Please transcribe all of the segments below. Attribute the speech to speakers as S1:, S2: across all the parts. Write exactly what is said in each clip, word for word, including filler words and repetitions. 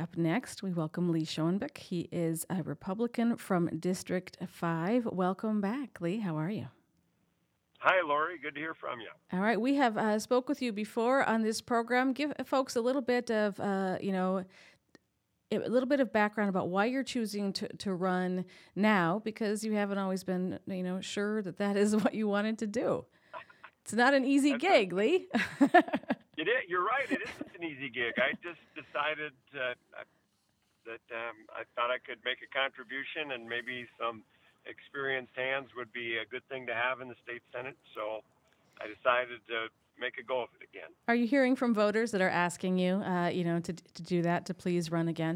S1: up next, we welcome Lee Schoenbeck. He is a Republican from District five. Welcome back, Lee. How are you?
S2: Hi, Lori. Good to hear from you.
S1: All right. We have uh, spoke with you before on this program. Give folks a little bit of, uh, you know, a little bit of background about why you're choosing to, to run now, because you haven't always been, you know, sure that that is what you wanted to do. It's not an easy
S2: That's
S1: gig,
S2: a,
S1: Lee.
S2: it is, you're right. It isn't an easy gig. I just decided uh, that um, I thought I could make a contribution, and maybe some experienced hands would be a good thing to have in the state Senate. So I decided to make a go of it again.
S1: Are you hearing from voters that are asking you, uh, you know, to to do that, to please run again?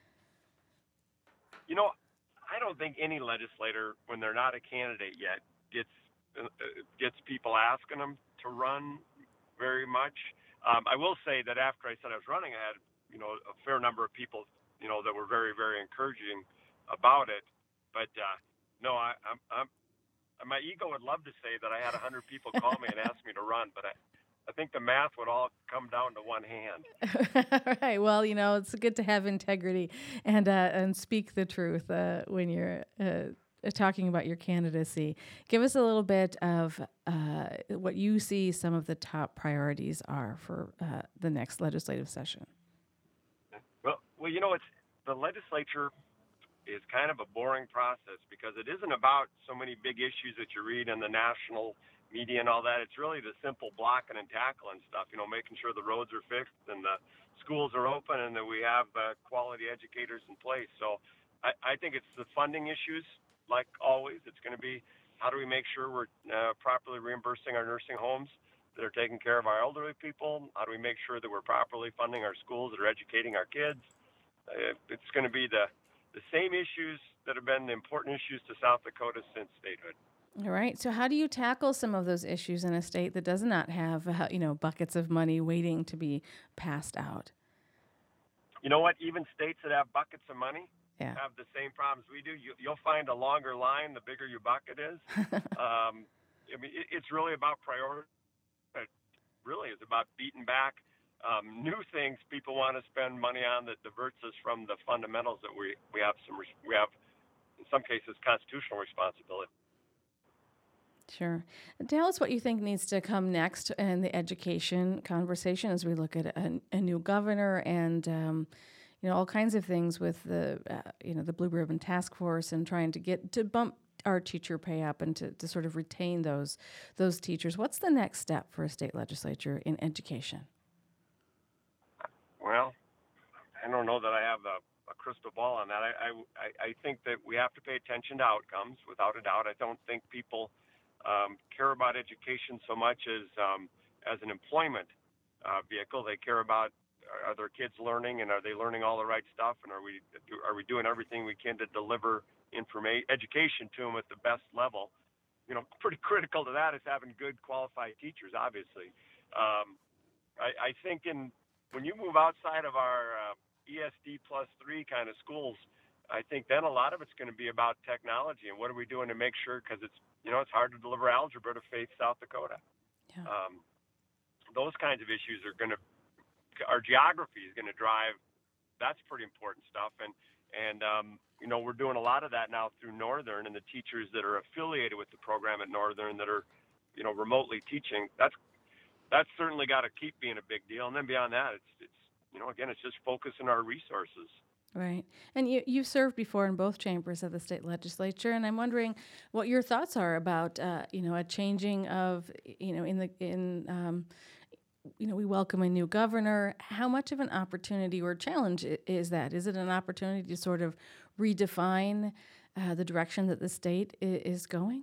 S2: You know, I don't think any legislator, when they're not a candidate yet, gets uh, gets people asking them to run very much. Um, I will say that after I said I was running, I had, you know, a fair number of people, you know, that were very, very encouraging about it. But uh, no, I, I'm, I'm, my ego would love to say that I had a hundred people call me and ask me to run, but I, I think the math would all come down to one hand.
S1: Right. Well, you know, it's good to have integrity and uh, and speak the truth uh, when you're uh, talking about your candidacy. Give us a little bit of uh, what you see some of the top priorities are for uh, the next legislative session.
S2: Well, well, you know, it's the legislature is kind of a boring process because it isn't about so many big issues that you read in the national media and all that. It's really the simple blocking and tackling stuff, you know, making sure the roads are fixed and the schools are open and that we have uh, quality educators in place. So I, I think it's the funding issues, like always. It's going to be how do we make sure we're uh, properly reimbursing our nursing homes that are taking care of our elderly people? How do we make sure that we're properly funding our schools that are educating our kids? Uh, it's going to be the the same issues that have been the important issues to South Dakota since statehood.
S1: All right. So how do you tackle some of those issues in a state that does not have, uh, you know, buckets of money waiting to be passed out?
S2: You know what? Even states that have buckets of money
S1: yeah.
S2: have the same problems we do. You, you'll find a longer line the bigger your bucket is. um, I mean, it, it's really about priority. It really is about beating back Um, new things people want to spend money on that diverts us from the fundamentals that we, we have some we have in some cases constitutional responsibility.
S1: Sure. Tell us what you think needs to come next in the education conversation as we look at a, a new governor and um, you know all kinds of things with the uh, you know the Blue Ribbon Task Force and trying to get to bump our teacher pay up and to, to sort of retain those those teachers. What's the next step for a state legislature in education?
S2: Well, I don't know that I have a, a crystal ball on that. I, I I think that we have to pay attention to outcomes, without a doubt. I don't think people um, care about education so much as um, as an employment uh, vehicle. They care about are their kids learning, and are they learning all the right stuff, and are we are we doing everything we can to deliver information education to them at the best level. You know, pretty critical to that is having good qualified teachers, obviously. Um, I, I think in when you move outside of our uh, E S D plus three kind of schools, I think then a lot of it's going to be about technology and what are we doing to make sure, because it's, you know, it's hard to deliver algebra to Faith, South Dakota.
S1: Yeah.
S2: Um, those kinds of issues are going to, our geography is going to drive, that's pretty important stuff. And, and um, you know, we're doing a lot of that now through Northern, and the teachers that are affiliated with the program at Northern that are, you know, remotely teaching, that's, that's certainly got to keep being a big deal. And then beyond that, it's, it's, you know, again, it's just focusing our resources.
S1: Right. And you, you've served before in both chambers of the state legislature, and I'm wondering what your thoughts are about, uh, you know, a changing of, you know, in the, in, um, you know, we welcome a new governor. How much of an opportunity or challenge is that? Is it an opportunity to sort of redefine uh, the direction that the state is going?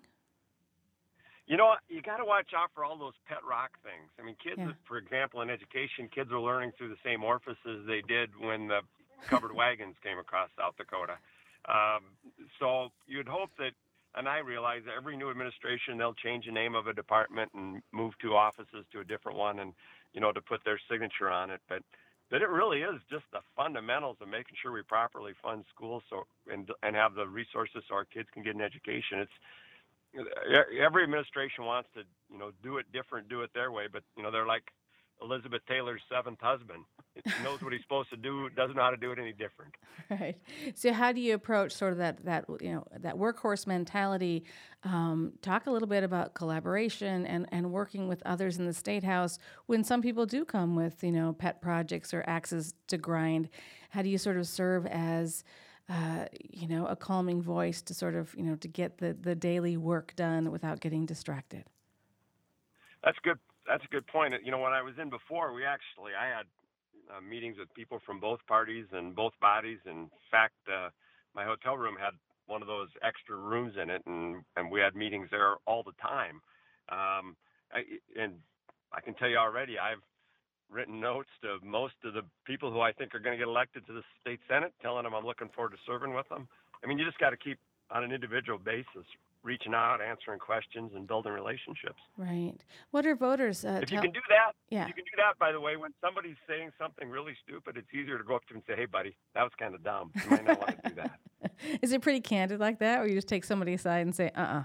S2: You know, you got to watch out for all those pet rock things. I mean, kids,
S1: yeah.
S2: for example, in education, kids are learning through the same orifices they did when the covered wagons came across South Dakota. Um, so you'd hope that, and I realize that every new administration, they'll change the name of a department and move two offices to a different one and, you know, to put their signature on it. But that it really is just the fundamentals of making sure we properly fund schools so and and have the resources so our kids can get an education. It's every administration wants to, you know, do it different, do it their way, but, you know, they're like Elizabeth Taylor's seventh husband. knows what he's supposed to do, doesn't know how to do it any different.
S1: Right. So how do you approach sort of that that you know that workhorse mentality? Um, talk a little bit about collaboration and and working with others in the state house when some people do come with you know pet projects or axes to grind. How do you sort of serve as uh, you know a calming voice to sort of you know to get the the daily work done without getting distracted?
S2: That's good. That's a good point. You know, when I was in before, we actually I had uh, meetings with people from both parties and both bodies. In fact, uh, my hotel room had one of those extra rooms in it, and and we had meetings there all the time. Um, I, and I can tell you already, I've written notes to most of the people who I think are going to get elected to the state senate, telling them I'm looking forward to serving with them. I mean, you just got to keep on an individual basis reaching out, answering questions, and building relationships.
S1: Right. What are voters uh,
S2: If you
S1: tell?
S2: can do that, if
S1: Yeah.
S2: you can do that, by the way, when somebody's saying something really stupid, it's easier to go up to them and say, "Hey, buddy, that was kind of dumb. You might not want to do that."
S1: Is it pretty candid like that, or you just take somebody aside and say, "Uh-uh"?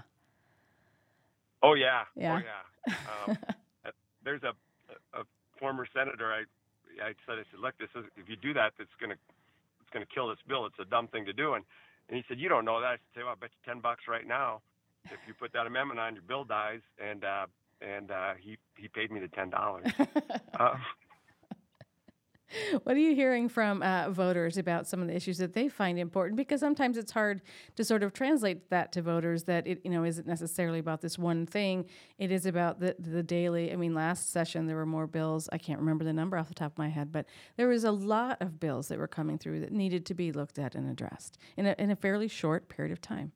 S2: Oh yeah, oh
S1: Yeah.
S2: yeah. Um, uh, there's a, a former senator. I I said, I said, look, this is if you do that, that's gonna it's gonna kill this bill. It's a dumb thing to do. And and he said, you don't know that. I said, well, I bet you ten bucks right now if you put that amendment on, your bill dies. And uh, and uh, he he paid me the ten dollars. Uh,
S1: What are you hearing from uh, voters about some of the issues that they find important? Because sometimes it's hard to sort of translate that to voters that it you know isn't necessarily about this one thing. It is about the the daily. I mean, last session there were more bills. I can't remember the number off the top of my head, but there was a lot of bills that were coming through that needed to be looked at and addressed in a in a fairly short period of time.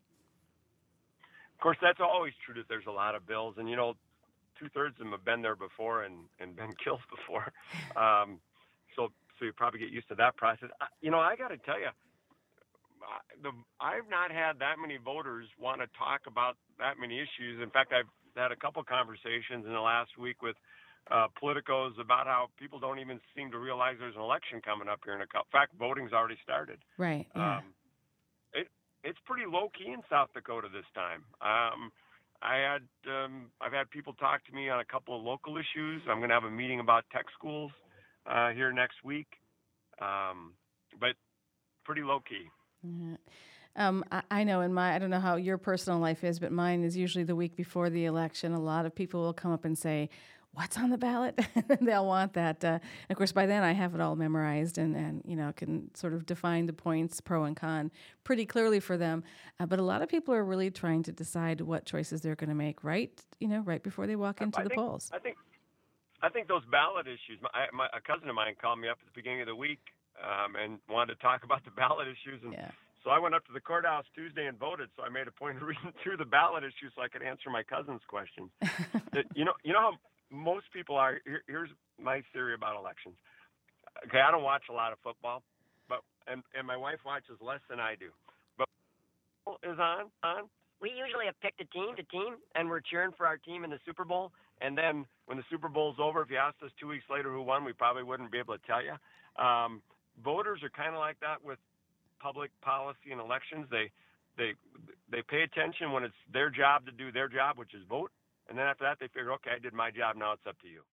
S2: of course, that's always true that there's a lot of bills, and you know, two thirds of them have been there before and and been killed before. Um, so so you probably get used to that process. I, you know, I got to tell you, I, the I've not had that many voters want to talk about that many issues. In fact, I've had a couple conversations in the last week with uh, politicos about how people don't even seem to realize there's an election coming up here in a couple. In fact, voting's already started.
S1: Right. Yeah.
S2: Um, it it's pretty low key in South Dakota this time. Um, I had um, I've had people talk to me on a couple of local issues. I'm going to have a meeting about tech schools uh, here next week, um, but pretty low key.
S1: Yeah. Um, I, I know in my, I don't know how your personal life is, but mine is usually the week before the election. A lot of people will come up and say, "What's on the ballot?" They'll want that. Uh, and of course, by then I have it all memorized and, and, you know, can sort of define the points, pro and con, pretty clearly for them. Uh, but a lot of people are really trying to decide what choices they're going to make right, you know, right before they walk into
S2: I
S1: the
S2: think
S1: polls.
S2: I think I think those ballot issues. My, I- my a cousin of mine called me up at the beginning of the week um, and wanted to talk about the ballot issues, and
S1: Yeah.
S2: so I went up to the courthouse Tuesday and voted. So I made a point of reading through the ballot issues so I could answer my cousin's questions. That you know, you know how most people are. Here, here's my theory about elections. Okay, I don't watch a lot of football, but and and my wife watches less than I do. But is on on. We usually have picked a team to team, and we're cheering for our team in the Super Bowl. And then when the Super Bowl's over, if you asked us two weeks later who won, we probably wouldn't be able to tell you. Um, voters are kind of like that with public policy and elections. They they they pay attention when it's their job to do their job, which is vote. And then after that, they figure, okay, I did my job. Now it's up to you.